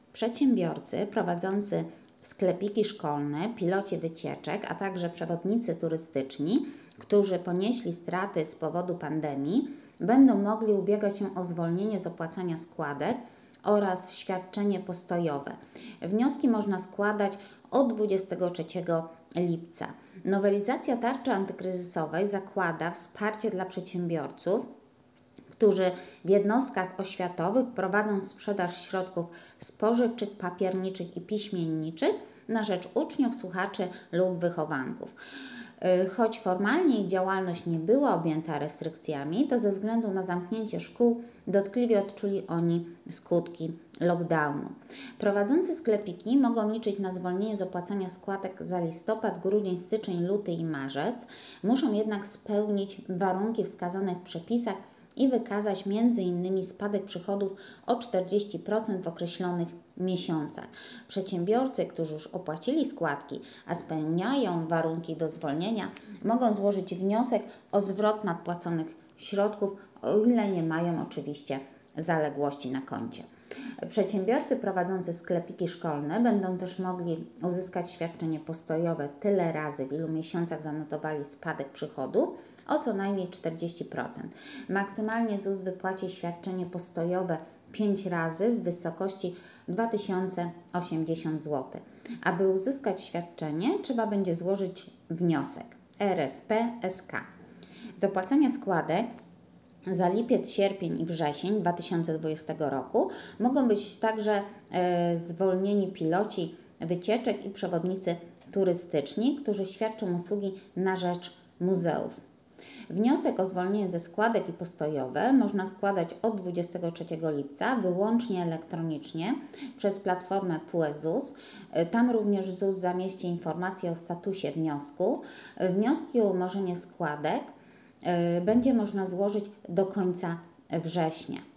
Przedsiębiorcy prowadzący sklepiki szkolne, piloci wycieczek, a także przewodnicy turystyczni, którzy ponieśli straty z powodu pandemii, będą mogli ubiegać się o zwolnienie z opłacania składek oraz świadczenie postojowe. Wnioski można składać od 23 lipca. Nowelizacja tarczy antykryzysowej zakłada wsparcie dla przedsiębiorców, którzy w jednostkach oświatowych prowadzą sprzedaż środków spożywczych, papierniczych i piśmienniczych na rzecz uczniów, słuchaczy lub wychowanków. Choć formalnie ich działalność nie była objęta restrykcjami, to ze względu na zamknięcie szkół dotkliwie odczuli oni skutki lockdownu. Prowadzący sklepiki mogą liczyć na zwolnienie z opłacania składek za listopad, grudzień, styczeń, luty i marzec. Muszą jednak spełnić warunki wskazane w przepisach i wykazać m.in. spadek przychodów o 40% w określonych miesiącach. Przedsiębiorcy, którzy już opłacili składki, a spełniają warunki do zwolnienia, mogą złożyć wniosek o zwrot nadpłaconych środków, o ile nie mają oczywiście zaległości na koncie. Przedsiębiorcy prowadzący sklepiki szkolne będą też mogli uzyskać świadczenie postojowe tyle razy, w ilu miesiącach zanotowali spadek przychodów, o co najmniej 40%. Maksymalnie ZUS wypłaci świadczenie postojowe 5 razy w wysokości 2080 zł. Aby uzyskać świadczenie, trzeba będzie złożyć wniosek RSP-SK. Z opłacania składek za lipiec, sierpień i wrzesień 2020 roku mogą być także zwolnieni piloci wycieczek i przewodnicy turystyczni, którzy świadczą usługi na rzecz muzeów. Wniosek o zwolnienie ze składek i postojowe można składać od 23 lipca wyłącznie elektronicznie przez platformę PUE-ZUS. Tam również ZUS zamieści informacje o statusie wniosku. Wnioski o umorzenie składek będzie można złożyć do końca września.